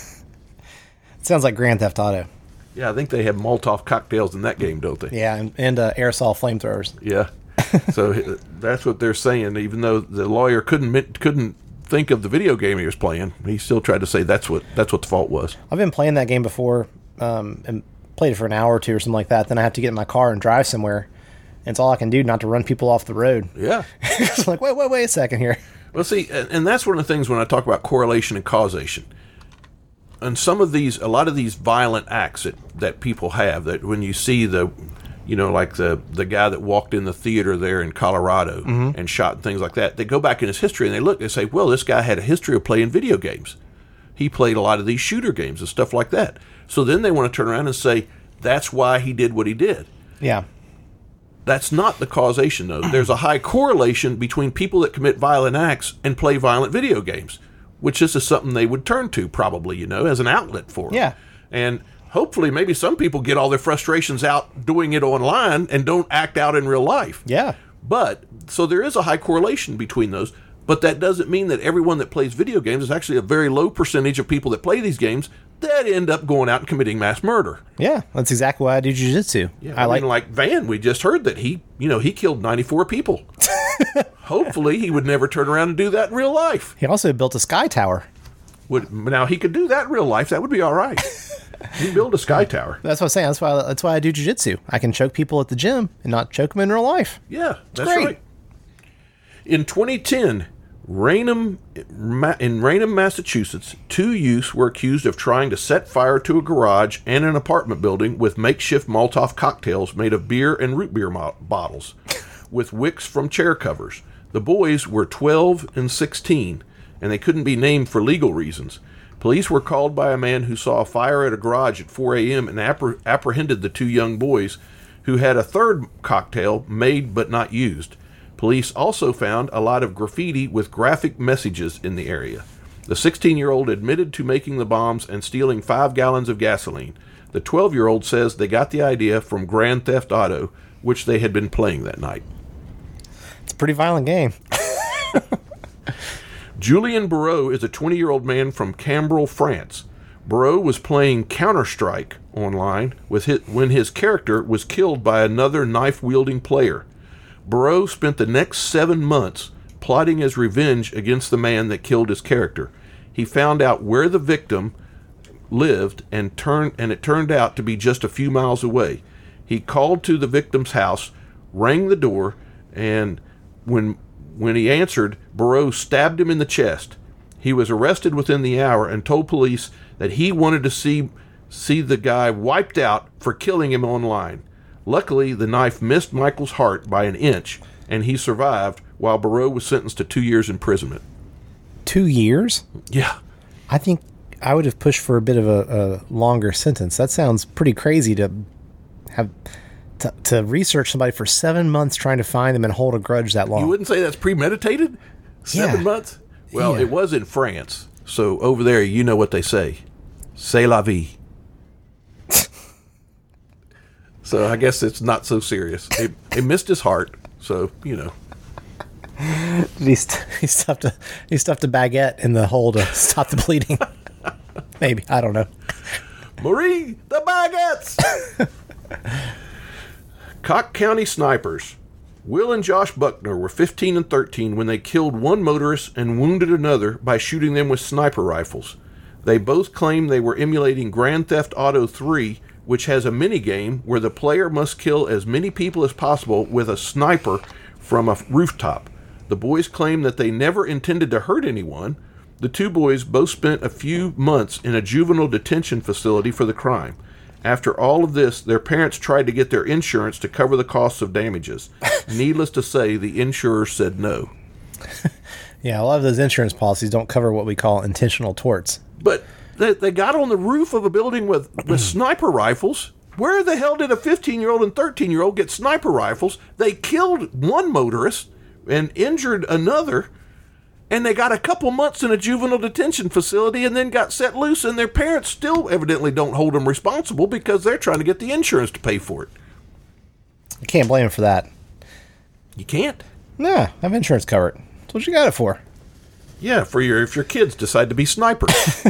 It sounds like Grand Theft Auto. Yeah, I think they have Molotov cocktails in that game, don't they? Yeah, and aerosol flamethrowers. Yeah. So that's what they're saying. Even though the lawyer couldn't think of the video game he was playing, he still tried to say that's what the fault was. I've been playing that game before, and played it for an hour or two or something like that. Then I have to get in my car and drive somewhere. And it's all I can do not to run people off the road. Yeah. It's like, wait a second here. Well, see, and that's one of the things when I talk about correlation and causation. And a lot of these violent acts that people have, that when you see like the guy that walked in the theater there in Colorado and shot and things like that, they go back in his history and they say, well, this guy had a history of playing video games. He played a lot of these shooter games and stuff like that. So then they want to turn around and say, That's why he did what he did. Yeah. That's not the causation, though. There's a high correlation between people that commit violent acts and play violent video games, which this is something they would turn to probably, as an outlet for them. Yeah. And hopefully maybe some people get all their frustrations out doing it online and don't act out in real life. Yeah. But, so there is a high correlation between those, but that doesn't mean that everyone that plays video games is actually a very low percentage of people that play these games that end up going out and committing mass murder. Yeah, that's exactly why I do jiu-jitsu. Yeah, I mean, like Van, we just heard that he killed 94 people. Hopefully he would never turn around and do that in real life. He also built a sky tower. Now, he could do that in real life. That would be all right. He build a sky tower. That's what I'm saying. That's why I do jiu-jitsu. I can choke people at the gym and not choke them in real life. Yeah, that's great. right. In 2010, in Raynham, Massachusetts, 2 youths were accused of trying to set fire to a garage and an apartment building with makeshift Molotov cocktails made of beer and root beer bottles, with wicks from chair covers. The boys were 12 and 16, and they couldn't be named for legal reasons. Police were called by a man who saw a fire at a garage at 4 a.m. and apprehended the 2 young boys, who had a third cocktail made but not used. Police also found a lot of graffiti with graphic messages in the area. The 16-year-old admitted to making the bombs and stealing 5 gallons of gasoline. The 12-year-old says they got the idea from Grand Theft Auto, which they had been playing that night. It's a pretty violent game. Julien Barreau is a 20-year-old man from Cambril, France. Barreau was playing Counter-Strike online when his character was killed by another knife-wielding player. Barreau spent the next 7 months plotting his revenge against the man that killed his character. He found out where the victim lived and it turned out to be just a few miles away. He called to the victim's house, rang the door, and when he answered, Barreau stabbed him in the chest. He was arrested within the hour and told police that he wanted to see the guy wiped out for killing him online. Luckily, the knife missed Michael's heart by an inch, and he survived, while Barreau was sentenced to 2 years imprisonment. 2 years? Yeah. I think I would have pushed for a bit of a longer sentence. That sounds pretty crazy to have to research somebody for 7 months trying to find them and hold a grudge that long. You wouldn't say that's premeditated? 7 months? Well, It was in France, so over there, you know what they say. C'est la vie. So I guess it's not so serious. He missed his heart, so, He stuffed a baguette in the hole to stop the bleeding. Maybe. I don't know. Marie, the baguettes! Cock County snipers. Will and Josh Buckner were 15 and 13 when they killed one motorist and wounded another by shooting them with sniper rifles. They both claimed they were emulating Grand Theft Auto 3, which has a minigame where the player must kill as many people as possible with a sniper from a rooftop. The boys claim that they never intended to hurt anyone. The 2 boys both spent a few months in a juvenile detention facility for the crime. After all of this, their parents tried to get their insurance to cover the costs of damages. Needless to say, the insurer said no. Yeah, a lot of those insurance policies don't cover what we call intentional torts. But they got on the roof of a building with sniper rifles. Where the hell did a 15-year-old and 13-year-old get sniper rifles? They killed one motorist and injured another, and they got a couple months in a juvenile detention facility and then got set loose, and their parents still evidently don't hold them responsible because they're trying to get the insurance to pay for it. You can't blame them for that. You can't? Nah, have insurance covered. That's what you got it for. Yeah, if your kids decide to be snipers.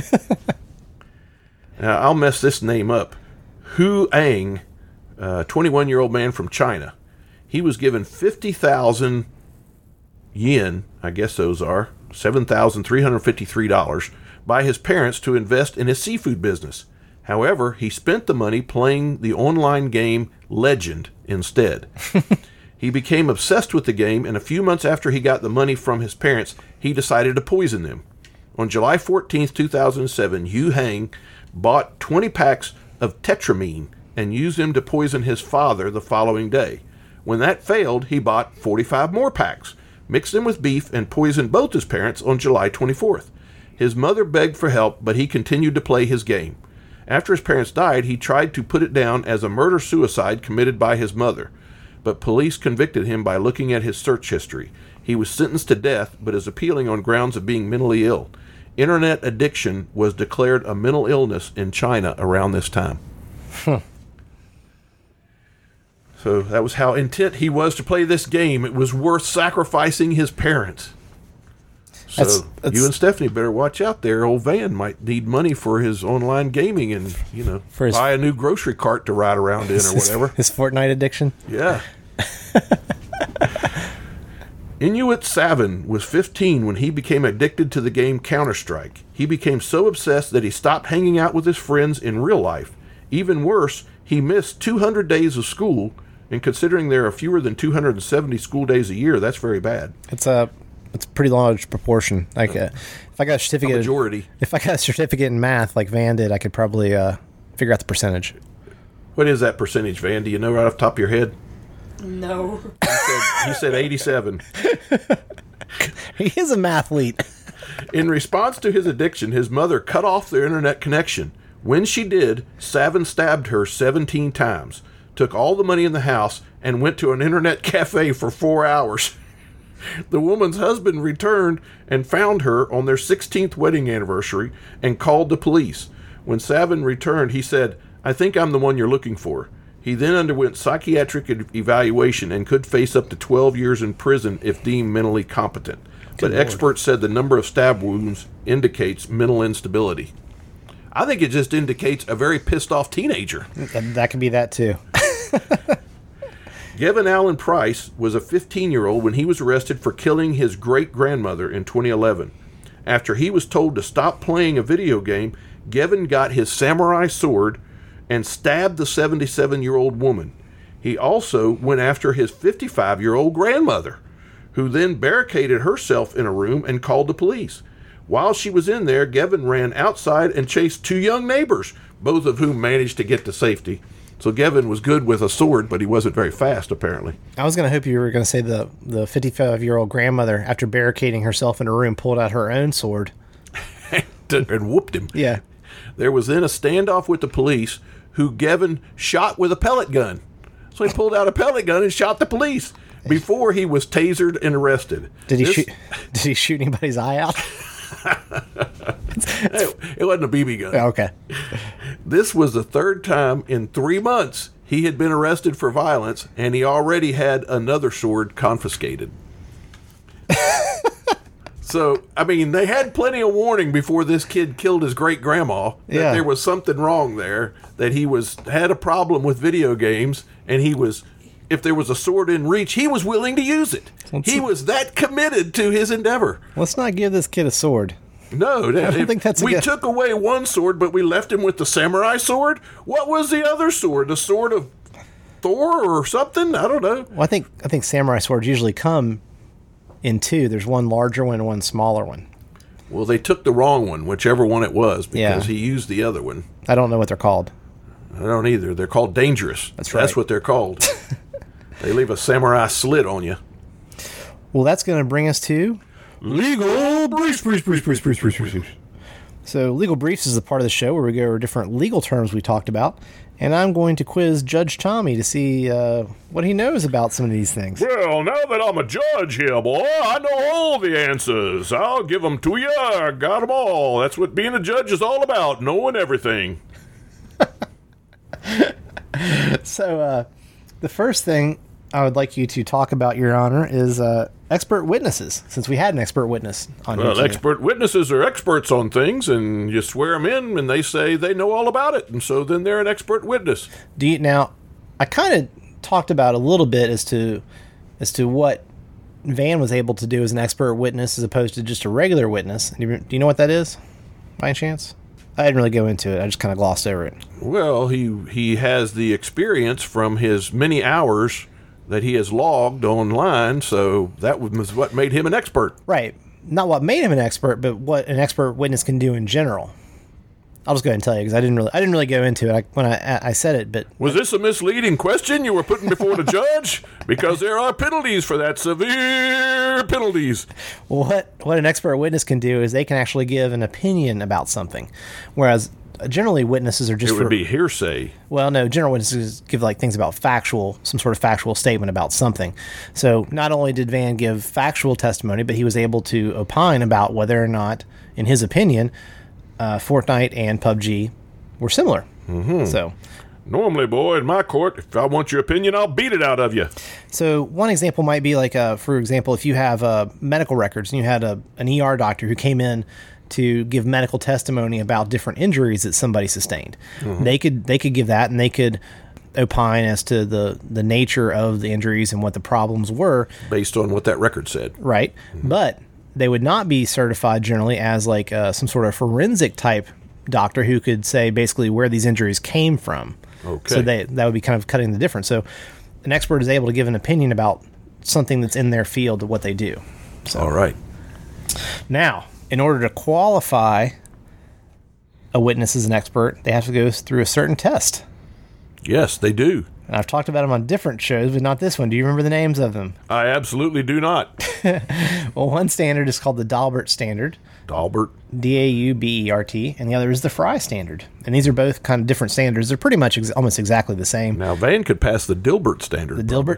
Now, I'll mess this name up. Hu Ang, 21-year-old man from China. He was given 50,000 yen, I guess those are, $7,353, by his parents to invest in his seafood business. However, he spent the money playing the online game Legend instead. He became obsessed with the game, and a few months after he got the money from his parents, he decided to poison them. On July 14, 2007, Yu Hang bought 20 packs of tetramine and used them to poison his father the following day. When that failed, he bought 45 more packs, mixed them with beef, and poisoned both his parents on July 24th. His mother begged for help, but he continued to play his game. After his parents died, he tried to put it down as a murder-suicide committed by his mother, but police convicted him by looking at his search history. He was sentenced to death, but is appealing on grounds of being mentally ill. Internet addiction was declared a mental illness in China around this time. So that was how intent he was to play this game. It was worth sacrificing his parents. So That's- you and Stephanie better watch out there. Old Van might need money for his online gaming and, For his- buy a new grocery cart to ride around in or whatever. His Fortnite addiction. Yeah. Inuit Savin was 15 when he became addicted to the game Counter-Strike. He became so obsessed that he stopped hanging out with his friends in real life. Even worse, he missed 200 days of school, and considering there are fewer than 270 school days a year, that's very bad. It's a pretty large proportion. Like if I got a A certificate, majority. if I got a certificate in math like Van did, I could probably figure out the percentage. What is that percentage, Van? Do you know right off the top of your head? No. He said 87. He is a mathlete. In response to his addiction, his mother cut off their internet connection. When she did, Savin stabbed her 17 times, took all the money in the house, and went to an internet cafe for 4 hours. The woman's husband returned and found her on their 16th wedding anniversary and called the police. When Savin returned, he said, "I think I'm the one you're looking for." He then underwent psychiatric evaluation and could face up to 12 years in prison if deemed mentally competent. But experts said the number of stab wounds indicates mental instability. I think it just indicates a very pissed off teenager. That could be that too. Gavin Allen Price was a 15-year-old when he was arrested for killing his great-grandmother in 2011. After he was told to stop playing a video game, Gavin got his samurai sword and stabbed the 77-year-old woman. He also went after his 55-year-old grandmother, who then barricaded herself in a room and called the police. While she was in there, Gavin ran outside and chased two young neighbors, both of whom managed to get to safety. So Gavin was good with a sword, but he wasn't very fast, apparently. I was going to hope you were going to say the 55-year-old grandmother, after barricading herself in a room, pulled out her own sword. And whooped him. Yeah. There was then a standoff with the police, who Gavin shot with a pellet gun. So he pulled out a pellet gun and shot the police before he was tasered and arrested. Did he shoot anybody's eye out? It wasn't a BB gun. Oh, okay. This was the third time in 3 months he had been arrested for violence, and he already had another sword confiscated. So, I mean, they had plenty of warning before this kid killed his great-grandma that Yeah. there was something wrong there, that he had a problem with video games, and if there was a sword in reach, he was willing to use it. He was that committed to his endeavor. Let's not give this kid a sword. No, I don't think that's a we good- took away one sword, but we left him with the samurai sword. What was the other sword? The sword of Thor or something? I don't know. Well, I think samurai swords usually come in two. There's one larger one and one smaller one. Well, they took the wrong one, whichever one it was, because Yeah. he used the other one. I don't know what they're called. I don't either. They're called dangerous. That's right. That's what they're called. They leave a samurai slit on you. Well, that's going to bring us to Legal briefs. So, Legal Briefs is the part of the show where we go over different legal terms we talked about, and I'm going to quiz Judge Tommy to see what he knows about some of these things. Well, now that I'm a judge here, boy, I know all the answers. I'll give them to you. I got them all. That's what being a judge is all about, knowing everything. So, the first thing I would like you to talk about, Your Honor, is expert witnesses, since we had an expert witness on here Well, today. expert witnesses are experts on things, and you swear them in, and they say they know all about it, and so then they're an expert witness. Now, I kind of talked about a little bit as to what Van was able to do as an expert witness as opposed to just a regular witness. Do you know what that is, by any chance? I didn't really go into it. I just kind of glossed over it. Well, he has the experience from his many hours that he has logged online, so that was what made him an expert. Right. Not what made him an expert, but what an expert witness can do in general. I'll just go ahead and tell you because I didn't really go into it when I said it. But Was this a misleading question you were putting before the judge? Because there are penalties for that, severe penalties. what an expert witness can do is they can actually give an opinion about something, whereas generally witnesses are just It would be hearsay. well, no, general witnesses give like things about some sort of factual statement about something. So not only did Van give factual testimony, but he was able to opine about whether or not, in his opinion, Fortnite and PUBG were similar. Mm-hmm. So Normally, boy, in my court, if I want your opinion, I'll beat it out of you. So one example might be like, for example, if you have medical records and you had an ER doctor who came in to give medical testimony about different injuries that somebody sustained, they could give that, and they could opine as to the nature of the injuries and what the problems were Based on what that record said. right? But they would not be certified generally as like some sort of forensic type doctor who could say basically where these injuries came from. Okay. So that would be kind of cutting the difference. So an expert is able to give an opinion about something that's in their field of what they do. So All right. now, in order to qualify a witness as an expert, they have to go through a certain test. Yes, they do. And I've talked about them on different shows, but not this one. Do you remember the names of them? I absolutely do not. Well, one standard is called the Dalbert standard, Dalbert. Daubert, and the other is the Fry standard. And these are both kind of different standards. They're pretty much almost exactly the same. Now, Van could pass the Dilbert standard. The Dilbert.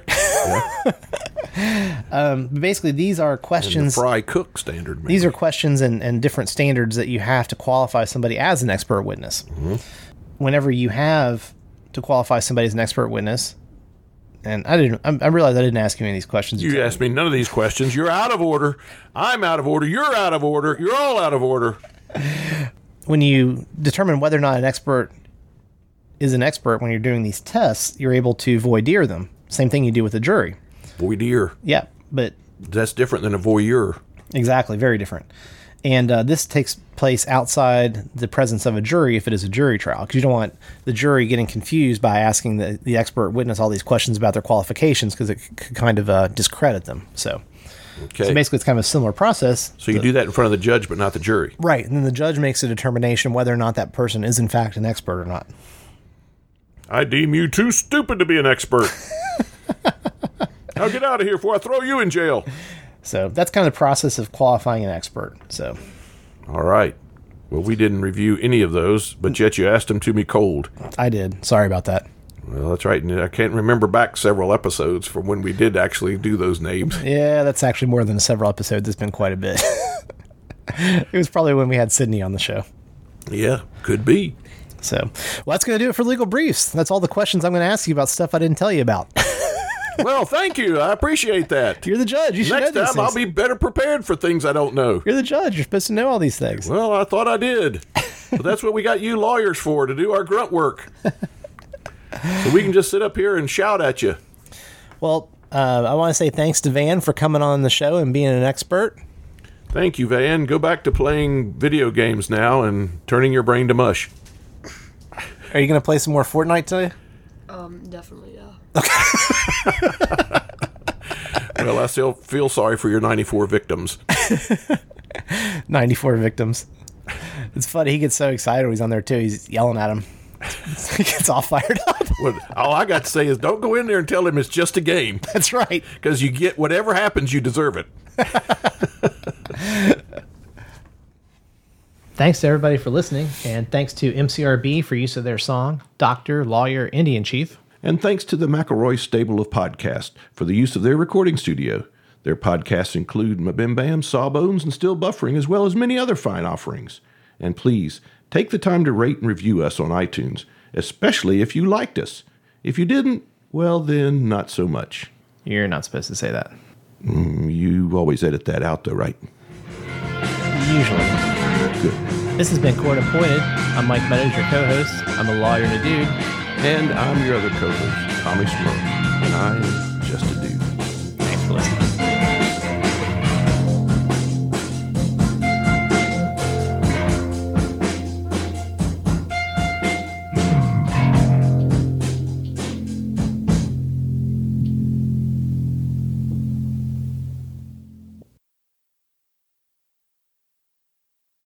Basically, these are And the questions. Fry Cook standard. Maybe. These are questions and different standards that you have to qualify somebody as an expert witness. Whenever you have to qualify somebody as an expert witness, and I realized I didn't ask you any of these questions. You asked me none of these questions. You're out of order. I'm out of order. You're out of order. You're all out of order. When you determine whether or not an expert is an expert when you're doing these tests, you're able to voir dire them. Same thing you do with a jury. Voir dire. Yeah, but That's different than a voyeur. exactly, very different. And this takes place outside the presence of a jury if it is a jury trial, because you don't want the jury getting confused by asking the expert witness all these questions about their qualifications, because it could kind of discredit them. So basically, it's kind of a similar process. So you do that in front of the judge, but not the jury. Right, and then the judge makes a determination whether or not that person is in fact an expert or not. I deem you too stupid to be an expert. Now get out of here before I throw you in jail. So that's kind of the process of qualifying an expert. So All right. Well, we didn't review any of those, but yet you asked them to me cold. I did. Sorry about that. Well, that's right. And I can't remember back several episodes from when we did actually do those names. Yeah, that's actually more than several episodes. It's been quite a bit. It was probably when we had Sydney on the show. Yeah, could be. So, well, that's going to do it for Legal Briefs. That's all the questions I'm going to ask you about stuff I didn't tell you about. Well, thank you. I appreciate that. You're the judge. You should Next know these time, I'll things. be better prepared for things I don't know. You're the judge. You're supposed to know all these things. Well, I thought I did. But that's what we got you lawyers for, to do our grunt work. So we can just sit up here and shout at you. Well, I want to say thanks to Van for coming on the show and being an expert. Thank you, Van. Go back to playing video games now and turning your brain to mush. Are you going to play some more Fortnite today? Definitely, yeah. Well, I still feel sorry for your 94 victims. 94 victims. It's funny. He gets so excited when he's on there, too. He's yelling at him. He gets all fired up. All I got to say is don't go in there and tell him it's just a game. That's right. Because you get whatever happens, you deserve it. Thanks to everybody for listening, and thanks to MCRB for use of their song, Doctor, Lawyer, Indian Chief. And thanks to the McElroy Stable of Podcasts for the use of their recording studio. Their podcasts include Mabim Bam, Sawbones, and Still Buffering, as well as many other fine offerings. And please, take the time to rate and review us on iTunes, especially if you liked us. If you didn't, well then, not so much. You're not supposed to say that. You always edit that out, though, right? Usually. Good. This has been Court Appointed. I'm Mike Meadows, your co-host. I'm a lawyer and a dude. And I'm your other co-host, Tommy Smurl. And I